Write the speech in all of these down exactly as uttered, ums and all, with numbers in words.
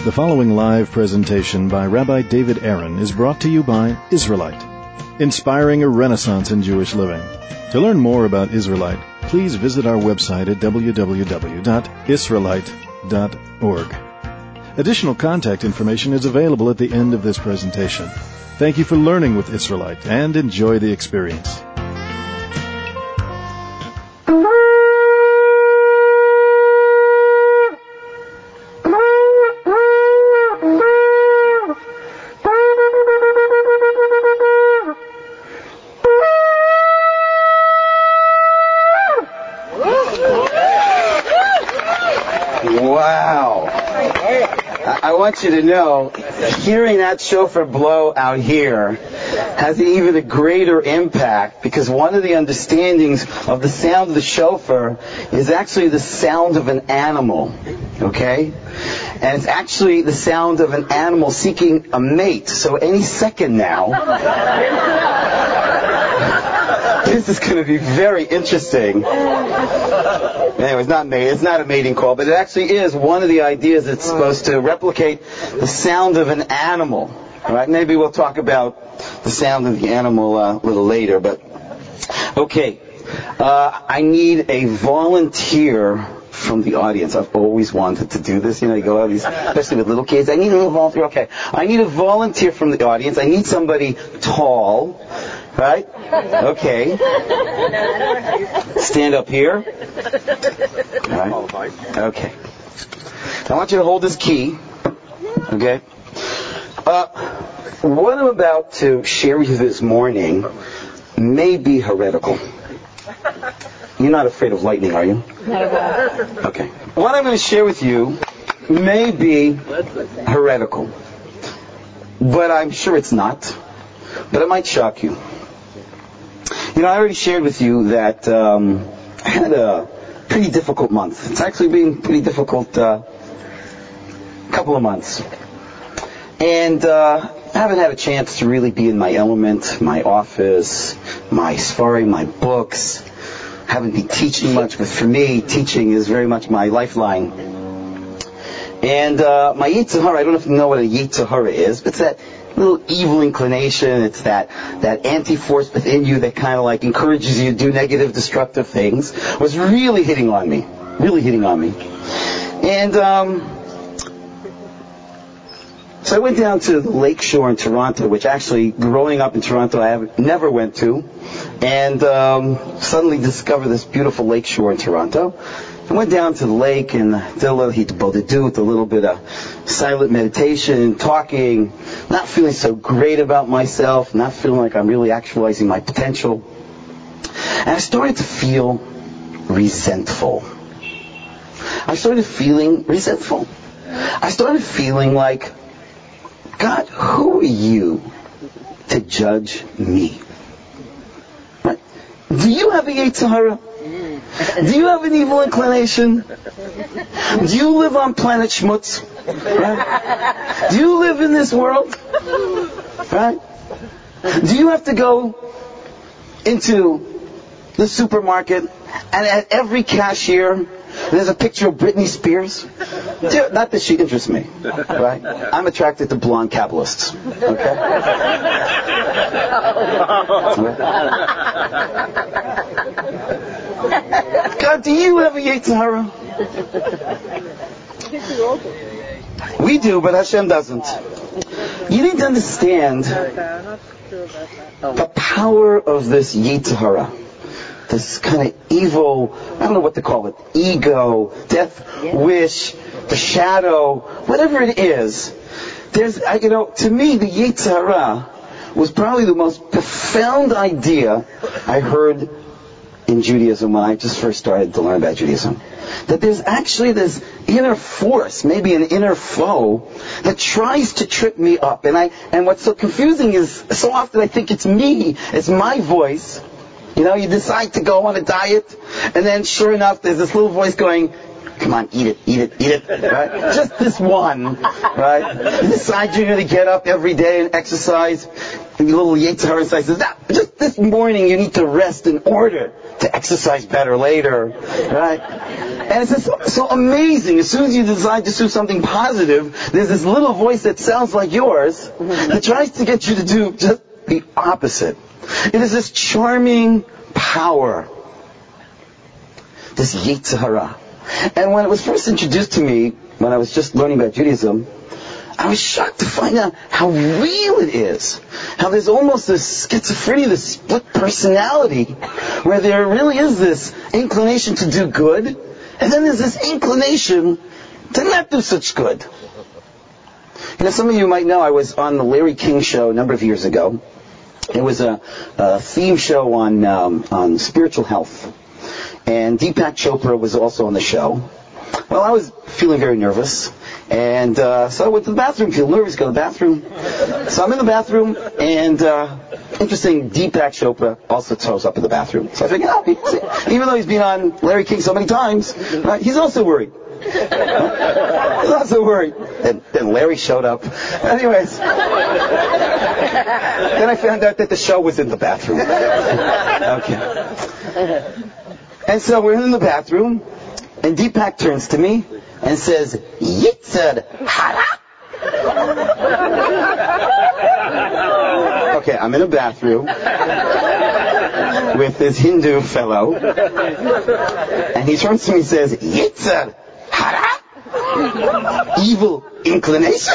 The following live presentation by Rabbi David Aaron is brought to you by Israelite, inspiring a renaissance in Jewish living. To learn more about Israelite, please visit our website at w w w dot israelite dot org. Additional contact information is available at the end of this presentation. Thank you for learning with Israelite and enjoy the experience. I want you to know, hearing that shofar blow out here has even a greater impact, because one of the understandings of the sound of the shofar is actually the sound of an animal, okay? And it's actually the sound of an animal seeking a mate. So any second now, this is going to be very interesting. Anyway, it's not mate. It's not a mating call, but it actually is one of the ideas. It's supposed to replicate the sound of an animal. All right? Maybe we'll talk about the sound of the animal uh, a little later. But okay, uh, I need a volunteer from the audience. I've always wanted to do this. You know, you go out, these, especially with little kids. I need a little volunteer. Okay, I need a volunteer from the audience. I need somebody tall. Right? Okay. Stand up here. Right. Okay. I want you to hold this key. Okay. Uh, what I'm about to share with you this morning may be heretical. You're not afraid of lightning, are you? Not at all. Okay. What I'm going to share with you may be heretical, but I'm sure it's not. But it might shock you. You know, I already shared with you that um, I had a pretty difficult month. It's actually been a pretty difficult uh, couple of months. And uh, I haven't had a chance to really be in my element, my office, my sfarim, my books. I haven't been teaching much, but for me, teaching is very much my lifeline. And uh, my Yetzer Hara, I don't know if you know what a Yetzer Hara is, but it's that little evil inclination. It's that, that anti-force within you that kind of like encourages you to do negative, destructive things, was really hitting on me. Really hitting on me. And um, so I went down to the Lakeshore in Toronto, which actually, growing up in Toronto, I have never went to, and um, suddenly discovered this beautiful lakeshore in Toronto. I went down to the lake and did a little hitbodedut, a little bit of silent meditation, talking, not feeling so great about myself, not feeling like I'm really actualizing my potential. And I started to feel resentful. I started feeling resentful. I started feeling like, God, who are you to judge me? Right? Do you have a Yetzer Hara? Do you have an evil inclination? Do you live on planet Schmutz? Right? Do you live in this world? Right? Do you have to go into the supermarket and at every cashier there's a picture of Britney Spears? Not that she interests me, right? I'm attracted to blonde Kabbalists. Okay? God, do you have a Yetzer Hara? We do, but Hashem doesn't. You need to understand the power of this Yetzer Hara. This kind of evil, I don't know what to call it, ego, death wish, the shadow, whatever it is. There's, you know, to me, the Yetzer Hara was probably the most profound idea I heard in Judaism when I just first started to learn about Judaism. That there's actually this inner force, maybe an inner foe, that tries to trip me up. And I, and what's so confusing is, so often I think it's me, it's my voice. You know, you decide to go on a diet, and then sure enough, there's this little voice going, come on, eat it, eat it, eat it, right? Just this one, right? You decide you're going to get up every day and exercise, and your little Yetzer Hara says, just this morning you need to rest in order to exercise better later, right? And it's just so, so amazing. As soon as you decide to do something positive, there's this little voice that sounds like yours that tries to get you to do just the opposite. It is this charming power, this Yetzer Hara. And when it was first introduced to me, when I was just learning about Judaism, I was shocked to find out how real it is. How there's almost this schizophrenia, this split personality, where there really is this inclination to do good, and then there's this inclination to not do such good. You know, some of you might know I was on the Larry King show a number of years ago. It was a, a theme show on um, on spiritual health. And Deepak Chopra was also on the show. Well, I was feeling very nervous. And uh, so I went to the bathroom, feel nervous, go to the bathroom. So I'm in the bathroom, and uh, interesting, Deepak Chopra also throws up in the bathroom. So I figured, oh, even though he's been on Larry King so many times, right, he's also worried. He's also worried. And then Larry showed up. Anyways, then I found out that the show was in the bathroom. Okay. And so we're in the bathroom, and Deepak turns to me and says, Yetzer Hara? Okay, I'm in a bathroom with this Hindu fellow, and he turns to me and says, Yetzer Hara? Evil inclination?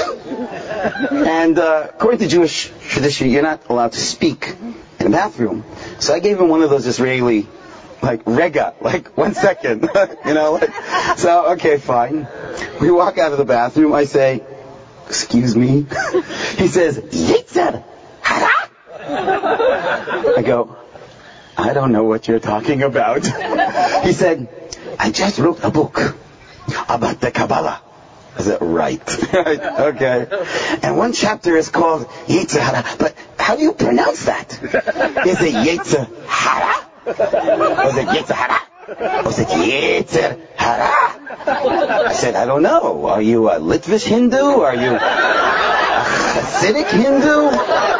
And uh, according to Jewish tradition, you're not allowed to speak in a bathroom. So I gave him one of those Israeli, like, rega, like, one second, you know, like, so, okay, fine. We walk out of the bathroom, I say, excuse me? He says, Yetzer Hara? I go, I don't know what you're talking about. He said, I just wrote a book about the Kabbalah. I said, right. Right, okay. And one chapter is called Yetzer Hara, but how do you pronounce that? Is it Yetzer Hara? Was it Yetzer Hara? Was it Yetzer Hara? I said, I don't know. Are you a Litvish Hindu? Are you a Hasidic Hindu?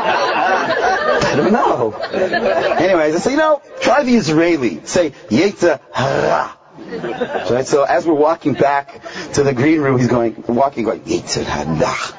I don't know. Anyways, I said, you know, try the Israeli. Say, Yetzer Hara. Right? So as we're walking back to the green room, he's going, walking, going, Yetzer Hara.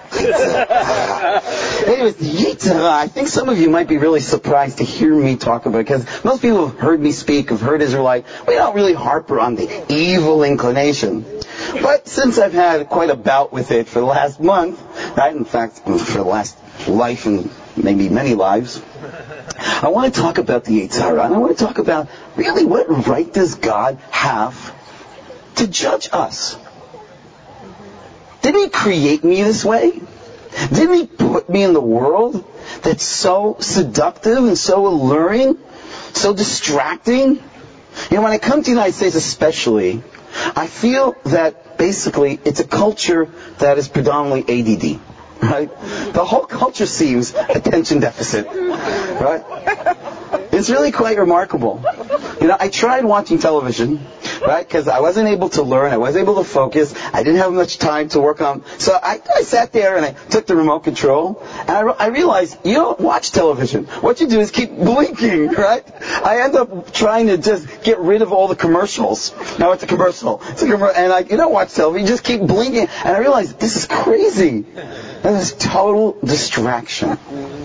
Anyways, Yetzer Hara, I think some of you might be really surprised to hear me talk about it, because most people have heard me speak, have heard Israelite. We don't really harp on the evil inclination. But since I've had quite a bout with it for the last month, right, in fact, for the last life and maybe many lives, I want to talk about the Yetzer Hara, and I want to talk about really what right does God have to judge us? Didn't He create me this way? Didn't He put me in the world that's so seductive and so alluring, so distracting? You know, when I come to the United States especially, I feel that basically it's a culture that is predominantly A D D. Right? The whole culture seems attention deficit. Right? It's really quite remarkable. You know, I tried watching television, right? Because I wasn't able to learn, I wasn't able to focus, I didn't have much time to work on. So I, I sat there and I took the remote control, and I, I realized you don't watch television. What you do is keep blinking, right? I end up trying to just get rid of all the commercials. Now it's a commercial, it's a commercial, and I, you don't watch television, you just keep blinking. And I realized this is crazy. This is total distraction.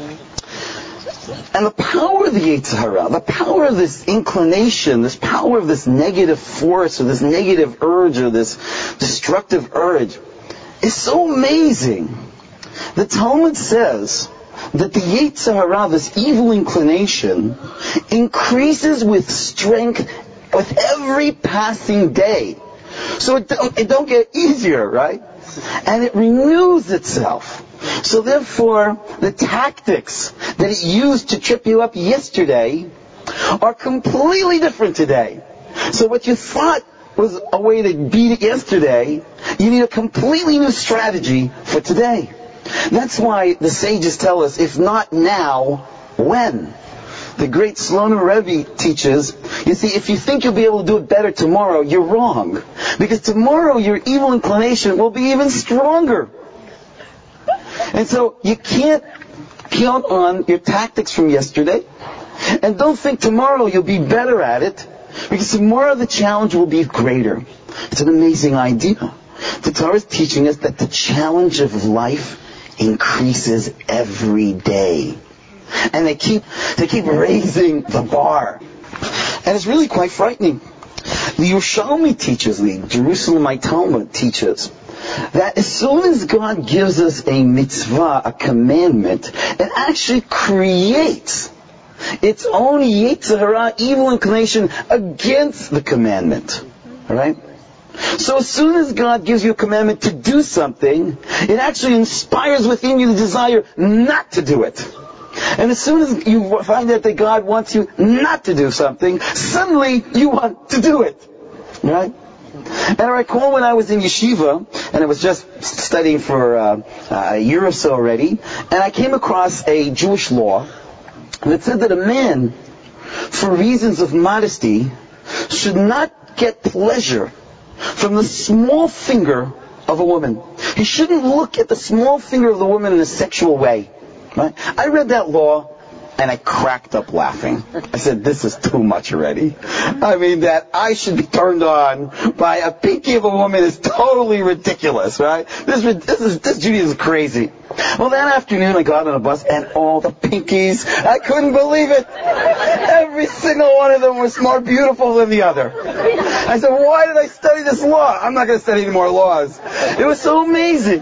And the power of the Yetzer Hara, the power of this inclination, this power of this negative force, or this negative urge, or this destructive urge, is so amazing. The Talmud says that the Yetzer Hara, this evil inclination, increases with strength with every passing day. So it don't, it don't get easier, right? And it renews itself. So therefore, the tactics that it used to trip you up yesterday are completely different today. So what you thought was a way to beat it yesterday, you need a completely new strategy for today. That's why the sages tell us, if not now, when? The great Slonim Rebbe teaches, you see, if you think you'll be able to do it better tomorrow, you're wrong. Because tomorrow your evil inclination will be even stronger. And so you can't count on your tactics from yesterday. And don't think tomorrow you'll be better at it. Because tomorrow the challenge will be greater. It's an amazing idea. The Torah is teaching us that the challenge of life increases every day. And they keep, they keep raising the bar. And it's really quite frightening. The Yerushalmi teaches, the Jerusalemite Talmud teaches, that as soon as God gives us a mitzvah, a commandment, it actually creates its own Yetzer Hara, evil inclination, against the commandment. Alright? So as soon as God gives you a commandment to do something, it actually inspires within you the desire not to do it. And as soon as you find out that God wants you not to do something, suddenly you want to do it. Right? And I recall when I was in yeshiva, and I was just studying for uh, a year or so already, and I came across a Jewish law that said that a man, for reasons of modesty, should not get pleasure from the small finger of a woman. He shouldn't look at the small finger of the woman in a sexual way. Right? I read that law and I cracked up laughing. I said, this is too much already. I mean, that I should be turned on by a pinky of a woman is totally ridiculous, right? This, this is, this Judaism is crazy. Well, that afternoon I got on a bus and all the pinkies, I couldn't believe it. Every single one of them was more beautiful than the other. I said, why did I study this law? I'm not going to study any more laws. It was so amazing.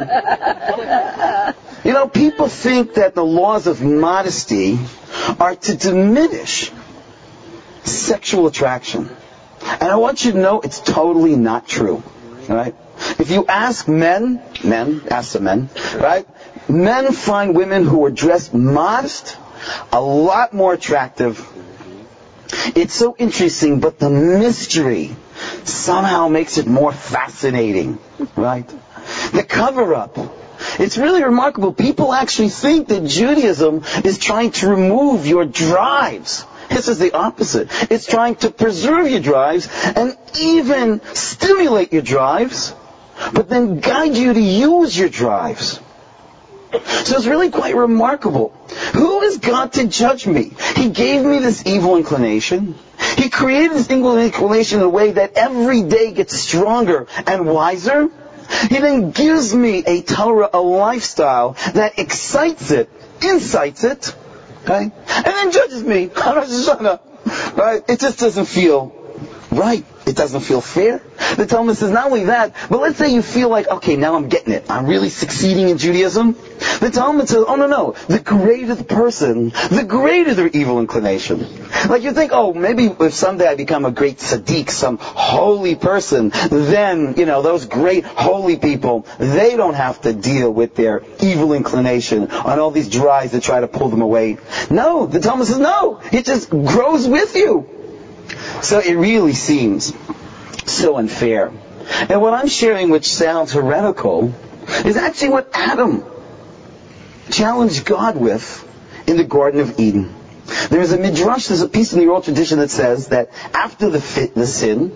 You know, people think that the laws of modesty are to diminish sexual attraction. And I want you to know it's totally not true. Right? If you ask men, men, ask some men, right? Men find women who are dressed modest a lot more attractive. It's so interesting, but the mystery somehow makes it more fascinating. Right? The cover-up. It's really remarkable. People actually think that Judaism is trying to remove your drives. This is the opposite. It's trying to preserve your drives and even stimulate your drives, but then guide you to use your drives. So it's really quite remarkable. Who is God to judge me? He gave me this evil inclination. He created this evil inclination in a way that every day gets stronger and wiser. He then gives me a Torah, a lifestyle that excites it, incites it, okay, and then judges me on Rosh Hashanah. Right? It just doesn't feel right. It doesn't feel fair. The Talmud says not only that, but let's say you feel like, okay, now I'm getting it. I'm really succeeding in Judaism. The Talmud says, oh no, no. The greater the person, the greater their evil inclination. Like you think, oh, maybe if someday I become a great tzaddik, some holy person, then, you know, those great holy people, they don't have to deal with their evil inclination on all these drives that try to pull them away. No, the Talmud says no. It just grows with you. So it really seems so unfair. And what I'm sharing, which sounds heretical, is actually what Adam challenged God with in the Garden of Eden. There is a midrash, there's a piece in the oral tradition that says that after the, fit, the sin,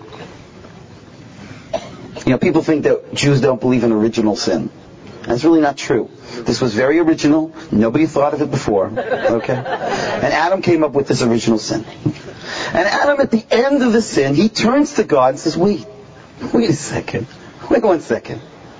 you know, people think that Jews don't believe in original sin. That's really not true. This was very original. Nobody thought of it before. Okay? And Adam came up with this original sin. And Adam, at the end of the sin, he turns to God and says, wait, wait a second. Wait one second.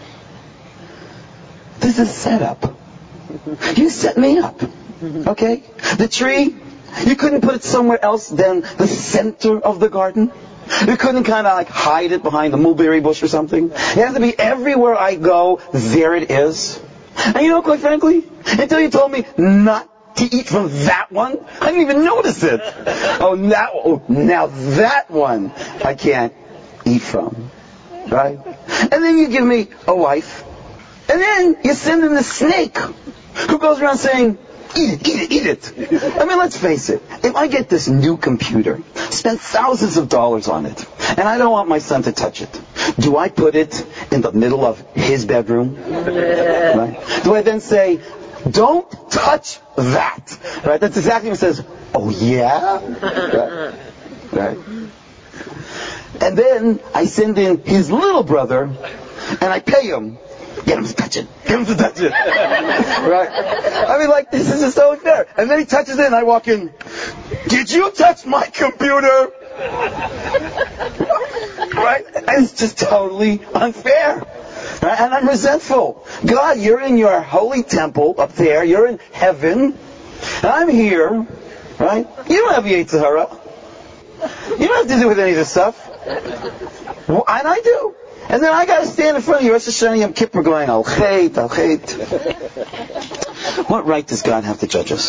This is set up. You set me up. Okay? The tree, you couldn't put it somewhere else than the center of the garden. You couldn't kind of like hide it behind the mulberry bush or something. It has to be everywhere I go, there it is. And you know, quite frankly, until you told me not to eat from that one, I didn't even notice it. Oh, now, oh, now that one I can't eat from. Right? And then you give me a wife. And then you send in the snake who goes around saying, eat it, eat it, eat it. I mean, let's face it. If I get this new computer, spend thousands of dollars on it, and I don't want my son to touch it, do I put it in the middle of his bedroom? Right? Do I then say, don't touch that? Right? That's exactly what it says. Oh, yeah? Right? Right? And then I send in his little brother, and I pay him. Get him to touch it. Get him to touch it. Right? I mean, like, this is just so unfair. And then he touches it, and I walk in. Did you touch my computer? Right? And it's just totally unfair. Right? And I'm resentful. God, you're in your holy temple up there. You're in heaven. And I'm here. Right? You don't have the Yetzer Hara. You don't have to do with any of this stuff. Well, and I do. And then I got to stand in front of you, Rosh Hashanah Yom Kippur, going, Al Chet, Al Chet. What right does God have to judge us?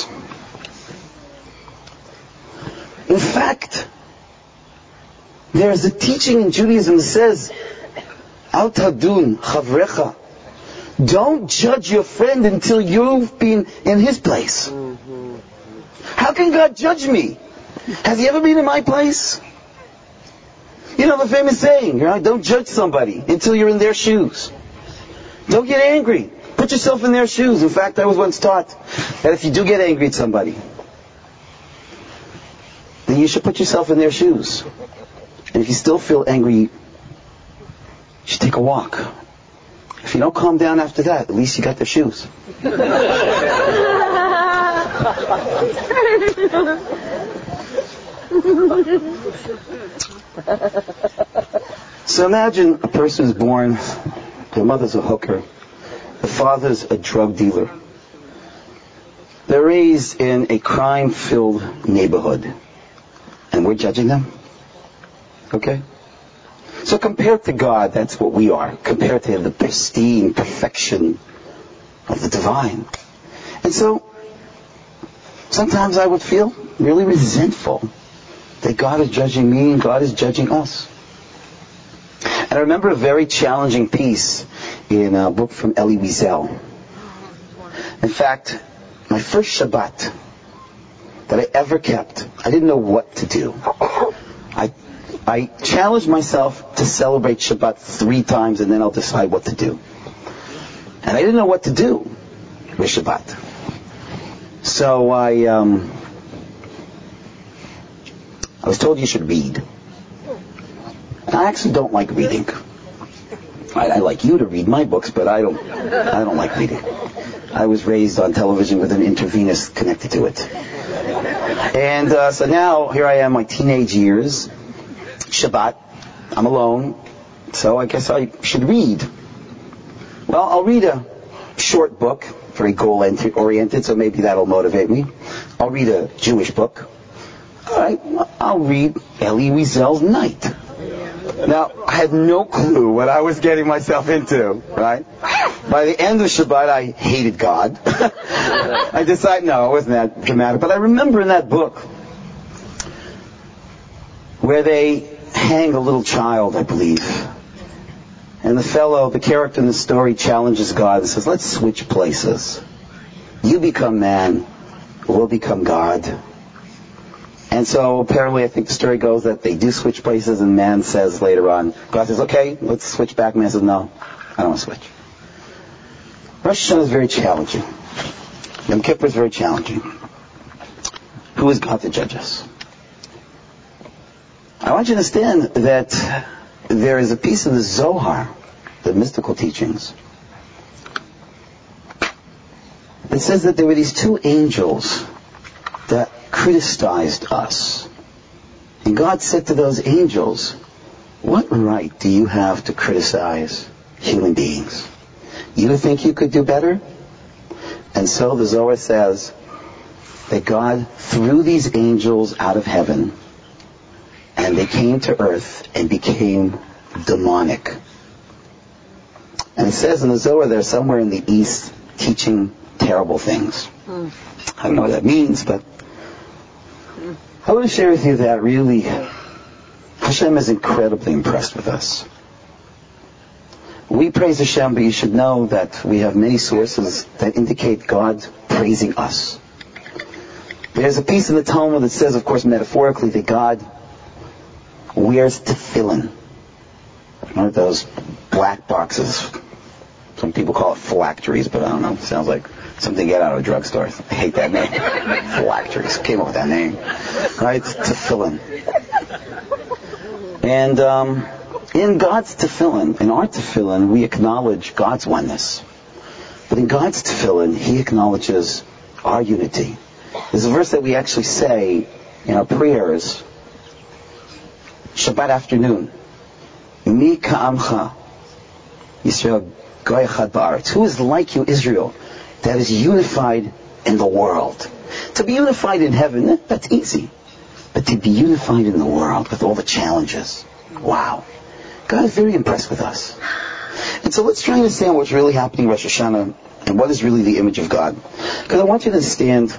In fact, there is a teaching in Judaism that says, Al Tadun Chavrecha. Don't judge your friend until you've been in his place. How can God judge me? Has he ever been in my place? You know the famous saying, right? Don't judge somebody until you're in their shoes. Don't get angry. Put yourself in their shoes. In fact, I was once taught that if you do get angry at somebody, then you should put yourself in their shoes. And if you still feel angry, you should take a walk. If you don't calm down after that, at least you got their shoes. So imagine a person who's born, their mother's a hooker, the father's a drug dealer. They're raised in a crime-filled neighborhood. And we're judging them? Okay? So compared to God, that's what we are. Compared to the pristine perfection of the divine. And so, sometimes I would feel really resentful that God is judging me and God is judging us. And I remember a very challenging piece in a book from Elie Wiesel. In fact, my first Shabbat that I ever kept, I didn't know what to do. I I challenged myself to celebrate Shabbat three times and then I'll decide what to do. And I didn't know what to do with Shabbat. So I um, I was told you should read. And I actually don't like reading. I, I like you to read my books, but I don't I don't like reading. I was raised on television with an intravenous connected to it. And uh, so now, here I am, my teenage years, Shabbat, I'm alone, so I guess I should read. Well, I'll read a short book, very goal-oriented, so maybe that'll motivate me. I'll read a Jewish book. All right, I'll read Elie Wiesel's Night. Now, I had no clue what I was getting myself into, right? By the end of Shabbat, I hated God. I decided, no, it wasn't that dramatic. But I remember in that book where they hang a little child, I believe. And the fellow, the character in the story, challenges God and says, let's switch places. You become man, we'll become God. And so apparently I think the story goes that they do switch places, and man says later on, God says, okay, let's switch back. Man says, no, I don't want to switch. Rosh Hashanah is very challenging. Yom Kippur is very challenging. Who is God to judge us? I want you to understand that there is a piece of the Zohar, the mystical teachings, that says that there were these two angels that criticized us. And God said to those angels, what right do you have to criticize human beings? You think you could do better? And so the Zohar says that God threw these angels out of heaven, and they came to earth and became demonic. And it says in the Zohar they're somewhere in the east teaching terrible things. Mm. I don't know what that means, but I want to share with you that really Hashem is incredibly impressed with us. We praise Hashem, but you should know that we have many sources that indicate God praising us. There's a piece in the Talmud that says, of course, metaphorically, that God wears tefillin. Aren't those black boxes? Some people call it phylacteries, but I don't know. It sounds like something you get out of a drugstore. I hate that name. Phylacteries. Came up with that name. Right? Tefillin. And um, in God's tefillin, in our tefillin, we acknowledge God's oneness. But in God's tefillin, He acknowledges our unity. There's a verse that we actually say in our prayers Shabbat afternoon. Mi ka'amcha Yisrael goy echad ba'aretz. Who is like you, Israel, that is unified in the world? To be unified in heaven, that's easy. But to be unified in the world with all the challenges, wow. God is very impressed with us. And so let's try and understand what's really happening in Rosh Hashanah and what is really the image of God. Because I want you to understand,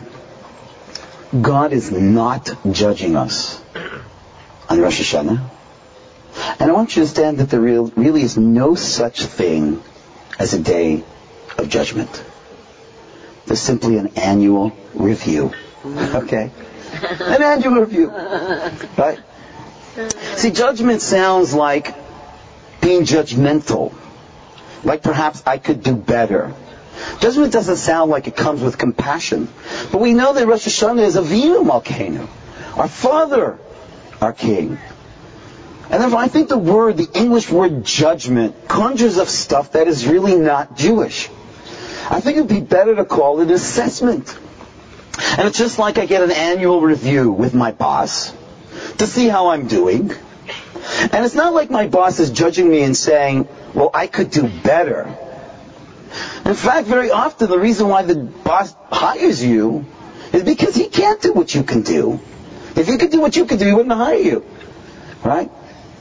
God is not judging us on Rosh Hashanah. And I want you to understand that there real, really is no such thing as a day of judgment. There's simply an annual review. Okay? An annual review. Right? See, judgment sounds like being judgmental. Like perhaps I could do better. Judgment doesn't sound like it comes with compassion. But we know that Rosh Hashanah is Avinu Malkeinu. Our Father, our King. And therefore I think the word, the English word judgment, conjures up stuff that is really not Jewish. I think it would be better to call it assessment. And it's just like I get an annual review with my boss to see how I'm doing. And it's not like my boss is judging me and saying, well, I could do better. In fact, very often the reason why the boss hires you is because he can't do what you can do. If he could do what you could do, he wouldn't hire you. Right?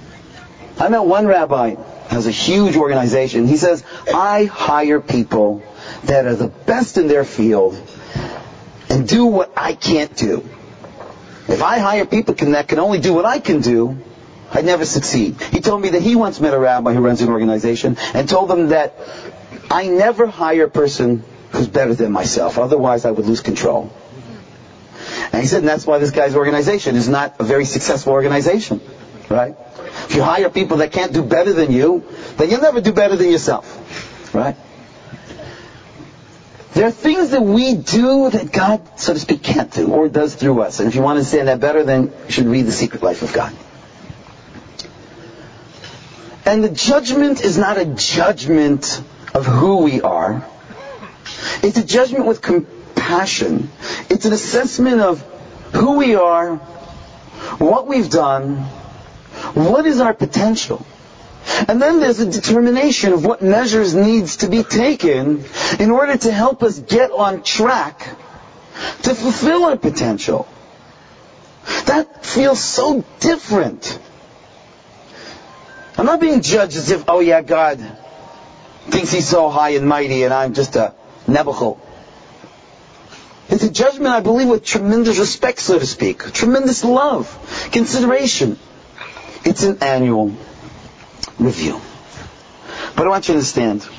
I know one rabbi has a huge organization. He says, I hire people that are the best in their field and do what I can't do. If I hire people that can only do what I can do, I'd never succeed. He told me that he once met a rabbi who runs an organization and told them that I never hire a person who's better than myself. Otherwise, I would lose control. And he said, and that's why this guy's organization is not a very successful organization. Right? If you hire people that can't do better than you, then you'll never do better than yourself. Right? There are things that we do that God, so to speak, can't do, or does through us. And if you want to understand that better, then you should read The Secret Life of God. And the judgment is not a judgment of who we are. It's a judgment with compassion. It's an assessment of who we are, what we've done, what is our potential. And then there's a determination of what measures needs to be taken in order to help us get on track to fulfill our potential. That feels so different. I'm not being judged as if, oh yeah, God thinks He's so high and mighty and I'm just a Nebuchadnezzar. It's a judgment, I believe, with tremendous respect, so to speak. Tremendous love, consideration. It's an annual review. But I want you to understand.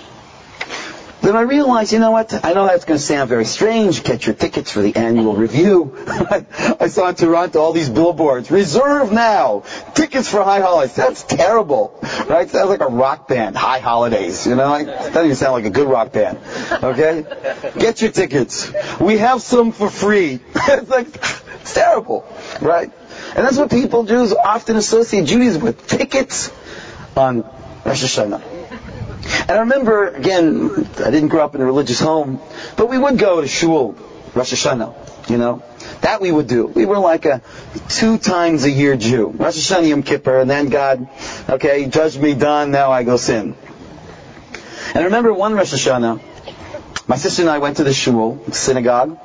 Then I realized, you know what? I know that's going to sound very strange. Get your tickets for the annual review. I saw in Toronto all these billboards. Reserve now. Tickets for High Holidays. That's terrible. Right? Sounds like a rock band. High Holidays. You know? It doesn't even sound like a good rock band. Okay? Get your tickets. We have some for free. It's like, it's terrible. Right? And that's what people, Jews, often associate Judaism with. Tickets on Rosh Hashanah. And I remember, again, I didn't grow up in a religious home, but we would go to shul, Rosh Hashanah, you know. That we would do. We were like a two times a year Jew. Rosh Hashanah, Yom Kippur, and then God, okay, judged me, done, now I go sin. And I remember one Rosh Hashanah, my sister and I went to the shul, synagogue,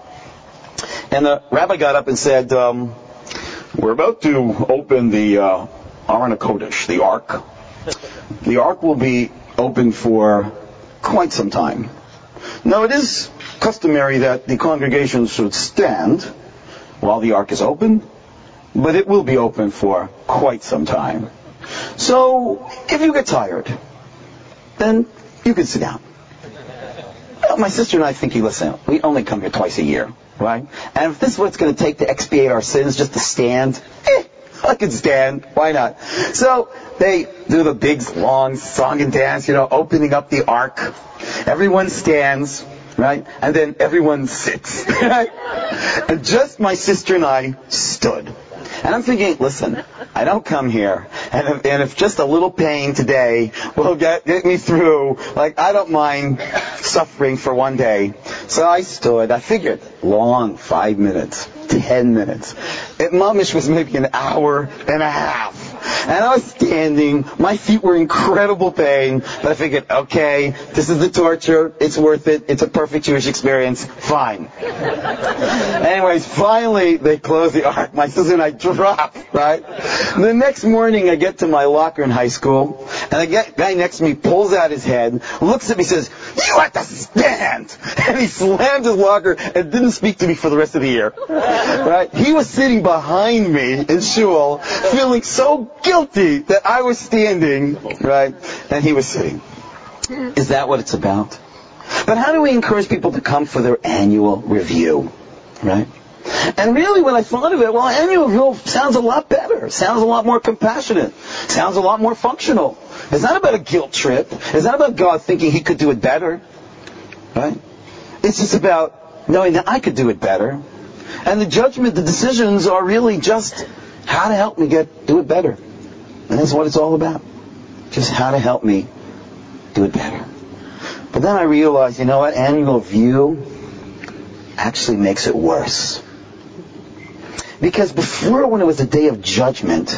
and the rabbi got up and said, um, we're about to open the uh, Aron HaKodesh, the Ark. The Ark will be open for quite some time. Now, it is customary that the congregation should stand while the Ark is open, but it will be open for quite some time. So, if you get tired, then you can sit down. Well, my sister and I think, listen, we only come here twice a year, right? And if this is what it's going to take to expiate our sins, just to stand, eh, I could stand. Why not? So they do the big, long song and dance, you know, opening up the Ark. Everyone stands, right? And then everyone sits. Right? And just my sister and I stood. And I'm thinking, listen, I don't come here, and if, and if just a little pain today will get, get me through, like, I don't mind suffering for one day. So I stood, I figured, long, five minutes, ten minutes. It mamish was maybe an hour and a half. And I was standing. My feet were in incredible pain. But I figured, okay, this is the torture. It's worth it. It's a perfect Jewish experience. Fine. Anyways, finally, they closed the ark. My sister and I dropped, right? The next morning, I get to my locker in high school, and the guy next to me pulls out his head, looks at me, says, "You have to stand!" And he slammed his locker and didn't speak to me for the rest of the year. Right? He was sitting behind me in shul, feeling so guilty that I was standing, right? And he was sitting. Is that what it's about? But how do we encourage people to come for their annual review? Right? And really, when I thought of it, well, annual review sounds a lot better. Sounds a lot more compassionate. Sounds a lot more functional. It's not about a guilt trip. It's not about God thinking He could do it better. Right? It's just about knowing that I could do it better. And the judgment, the decisions are really just how to help me get do it better. And that's what it's all about. Just how to help me do it better. But then I realized, you know what? Annual review actually makes it worse. Because before, when it was a day of judgment,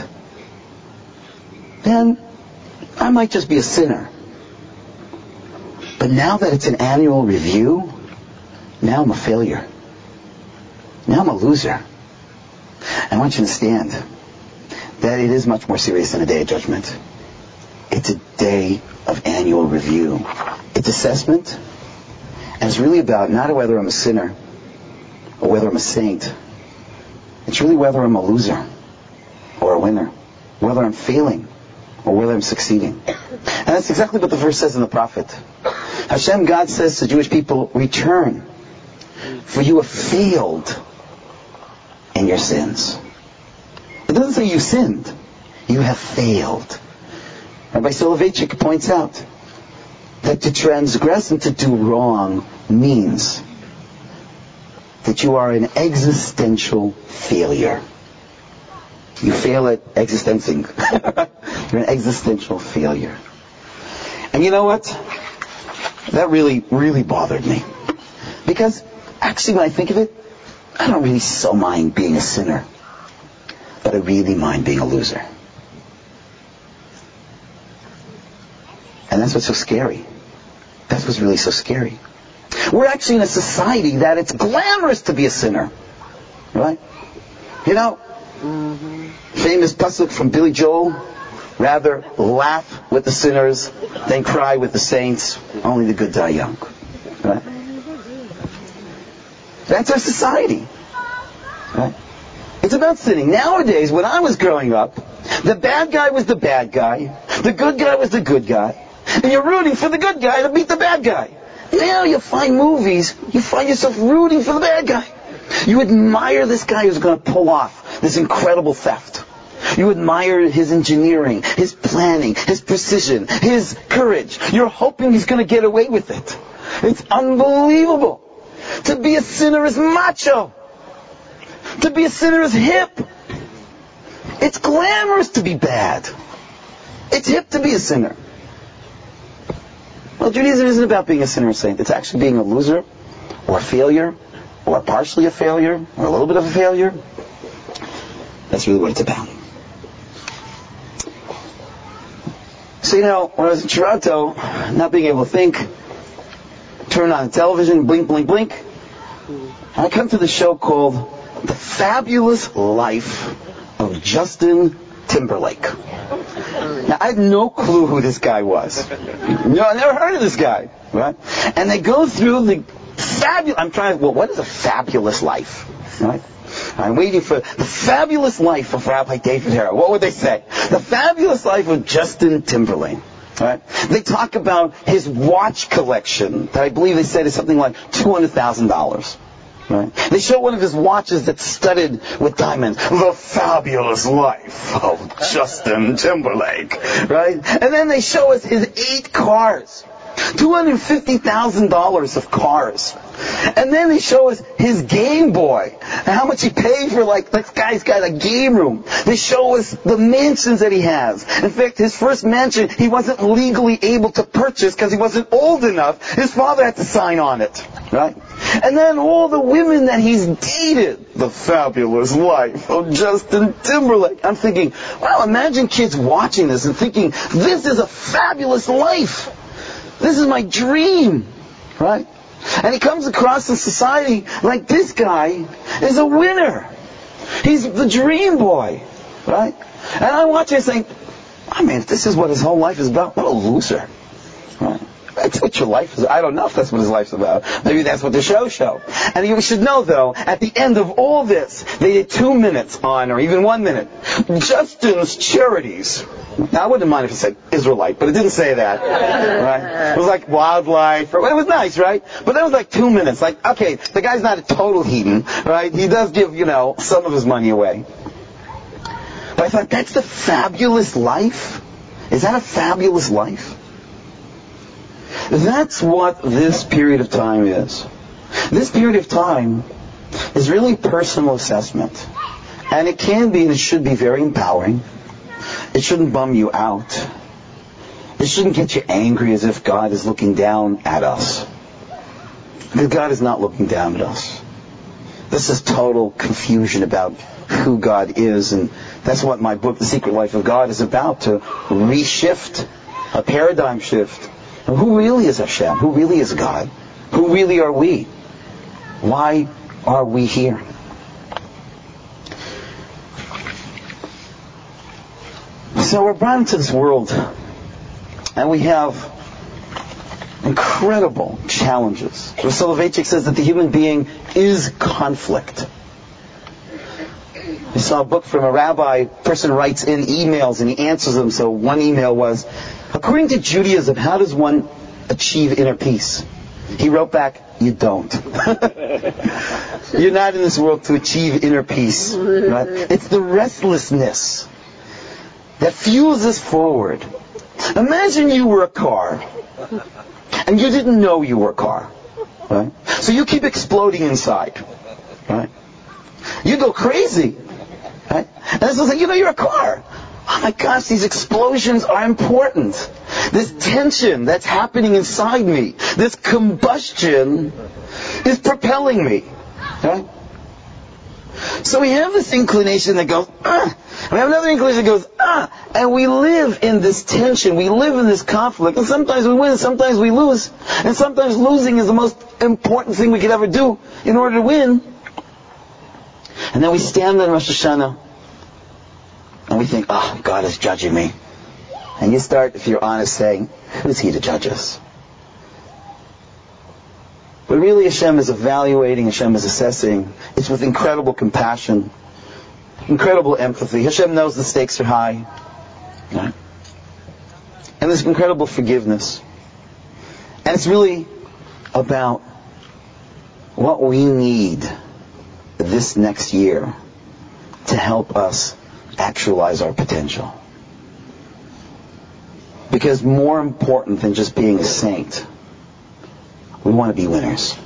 then I might just be a sinner. But now that it's an annual review, now I'm a failure. Now I'm a loser. I want you to understand that it is much more serious than a day of judgment. It's a day of annual review. It's assessment, and it's really about not whether I'm a sinner or whether I'm a saint. It's really whether I'm a loser or a winner, whether I'm failing or whether I'm succeeding. And that's exactly what the verse says in the prophet. Hashem, God, says to Jewish people, return, for you have failed in your sins. It doesn't say you sinned. You have failed. Rabbi Soloveitchik points out that to transgress and to do wrong means that you are an existential failure. You fail at existencing. You're an existential failure. And you know what? That really, really bothered me. Because actually, when I think of it, I don't really so mind being a sinner. But I really mind being a loser. And that's what's so scary. That's what's really so scary. We're actually in a society that it's glamorous to be a sinner. Right? You know, mm-hmm. famous pasuk from Billy Joel, rather laugh with the sinners than cry with the saints. Only the good die young. Right? That's our society. Right? It's about sinning. Nowadays, when I was growing up, the bad guy was the bad guy, the good guy was the good guy, and you're rooting for the good guy to beat the bad guy. Now you find movies, you find yourself rooting for the bad guy. You admire this guy who's going to pull off this incredible theft. You admire his engineering, his planning, his precision, his courage. You're hoping he's going to get away with it. It's unbelievable. To be a sinner is macho. To be a sinner is hip. It's glamorous to be bad. It's hip to be a sinner. Well, Judaism isn't about being a sinner or saint. It's actually being a loser, or a failure, or partially a failure, or a little bit of a failure. That's really what it's about. So, you know, when I was in Toronto, not being able to think, turn on the television, blink, blink, blink, I come to the show called The Fabulous Life of Justin Timberlake. Now, I had no clue who this guy was. No, I never heard of this guy. Right? And they go through the fabulous... I'm trying to... Well, what is a fabulous life? Right? I'm waiting for the fabulous life of Rabbi David Harrow. What would they say? The fabulous life of Justin Timberlake. Right? They talk about his watch collection that I believe they said is something like two hundred thousand dollars. Right? They show one of his watches that's studded with diamonds. The fabulous life of Justin Timberlake. Right? And then they show us his eight cars. two hundred fifty thousand dollars of cars. And then they show us his Game Boy. And how much he paid for, like, this guy's got a game room. They show us the mansions that he has. In fact, his first mansion, he wasn't legally able to purchase because he wasn't old enough. His father had to sign on it. Right? And then all the women that he's dated. The fabulous life of Justin Timberlake. I'm thinking, wow, imagine kids watching this and thinking, this is a fabulous life. This is my dream. Right? And he comes across in society like this guy is a winner. He's the dream boy. Right? And I watch it and think, I mean, if this is what his whole life is about, what a loser. Right? That's what your life is. I don't know if that's what his life's about. Maybe that's what the show showed. And you should know, though, at the end of all this, they did two minutes on, or even one minute, Justin's charities. Now, I wouldn't mind if it said Israelite, but it didn't say that. Right? It was like wildlife. Or, it was nice, right? But that was like two minutes. Like, okay, the guy's not a total heathen, right? He does give, you know, some of his money away. But I thought, that's the fabulous life? Is that a fabulous life? That's what this period of time is. This period of time is really personal assessment. And it can be and it should be very empowering. It shouldn't bum you out. It shouldn't get you angry as if God is looking down at us. Because God is not looking down at us. This is total confusion about who God is, and that's what my book, The Secret Life of God, is about, to reshift, a paradigm shift. Who really is Hashem? Who really is God? Who really are we? Why are we here? So we're brought into this world, and we have incredible challenges. Soloveitchik says that the human being is conflict. I saw a book from a rabbi. A person writes in emails and he answers them. So one email was, according to Judaism, how does one achieve inner peace? He wrote back, you don't. You're not in this world to achieve inner peace. Right? It's the restlessness that fuels us forward. Imagine you were a car and you didn't know you were a car. Right? So you keep exploding inside. Right? You go crazy. Right? And it's like, you know, you're a car. Oh my gosh, these explosions are important. This tension that's happening inside me, this combustion, is propelling me. Right? So we have this inclination that goes, ah. We have another inclination that goes, ah. And we live in this tension. We live in this conflict. And sometimes we win, sometimes we lose. And sometimes losing is the most important thing we could ever do in order to win. And then we stand on Rosh Hashanah and we think, oh, God is judging me. And you start, if you're honest, saying, who's he to judge us? But really Hashem is evaluating, Hashem is assessing. It's with incredible compassion, incredible empathy. Hashem knows the stakes are high. Right? And there's incredible forgiveness. And it's really about what we need this next year to help us actualize our potential. Because more important than just being a saint, we want to be winners.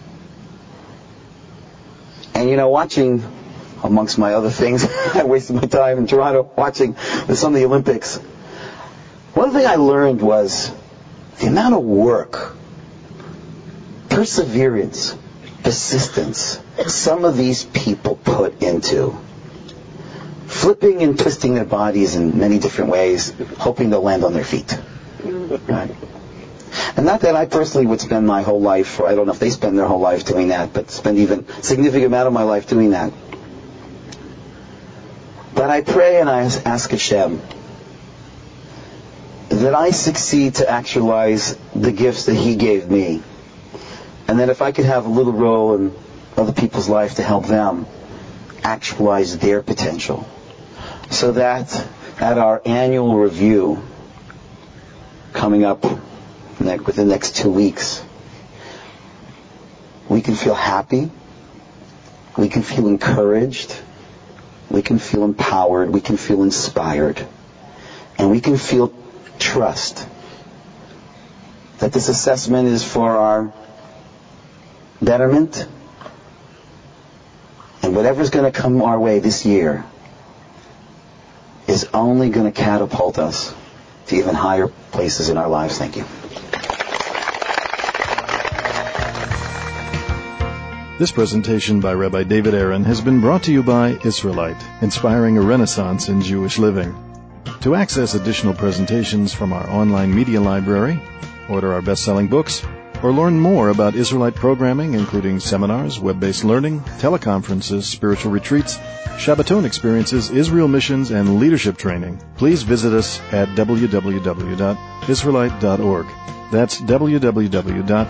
And you know, watching, amongst my other things, I wasted my time in Toronto watching some of the Olympics. One thing I learned was the amount of work, perseverance, persistence some of these people put into flipping and twisting their bodies in many different ways, hoping they'll land on their feet. Right? And not that I personally would spend my whole life, or I don't know if they spend their whole life doing that, but spend even a significant amount of my life doing that. But I pray and I ask Hashem that I succeed to actualize the gifts that He gave me. And that if I could have a little role in other people's life to help them actualize their potential. So that at our annual review coming up within the next two weeks, we can feel happy, we can feel encouraged, we can feel empowered, we can feel inspired, and we can feel trust that this assessment is for our betterment, and whatever's going to come our way this year is only going to catapult us to even higher places in our lives. Thank you. This presentation by Rabbi David Aaron has been brought to you by Israelite, inspiring a renaissance in Jewish living. To access additional presentations from our online media library, order our best-selling books, or learn more about Israelite programming, including seminars, web-based learning, teleconferences, spiritual retreats, Shabbaton experiences, Israel missions, and leadership training, please visit us at w w w dot israelite dot org. That's w w w dot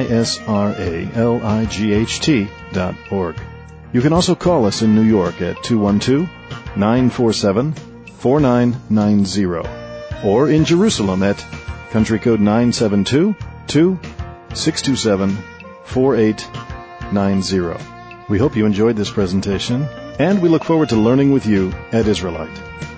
israelight dot org. You can also call us in New York at two one two, nine four seven, four nine nine zero or in Jerusalem at country code nine seven two, two six two seven, four eight nine zero. We hope you enjoyed this presentation, and we look forward to learning with you at Israelite.